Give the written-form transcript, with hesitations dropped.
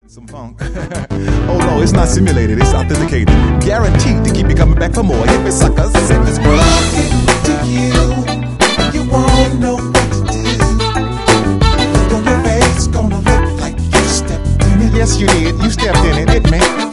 Some funk. Oh no, it's not simulated, it's authenticated. Guaranteed to keep you coming back for more. If it's suckers, if it's rockin' to you won't know what to do. Look on your face, gonna look like you stepped in it. Yes, you did. You stepped in it, man.